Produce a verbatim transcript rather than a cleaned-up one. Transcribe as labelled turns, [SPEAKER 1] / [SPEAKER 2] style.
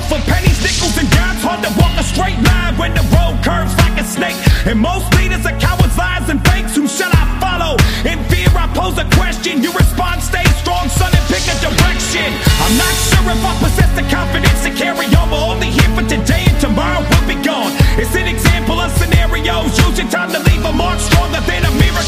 [SPEAKER 1] for pennies, nickels, and dimes. Hard to walk a straight line when the road curves like a snake. And most leaders are cowards, lies, and fakes. Who shall I follow? In fear I pose a question. You respond, stay strong, son, and pick a direction. I'm not sure if I possess the confidence to carry on. We're only here for today, and tomorrow we'll be gone. It's an example of scenarios. Use your time to leave a mark stronger than a miracle.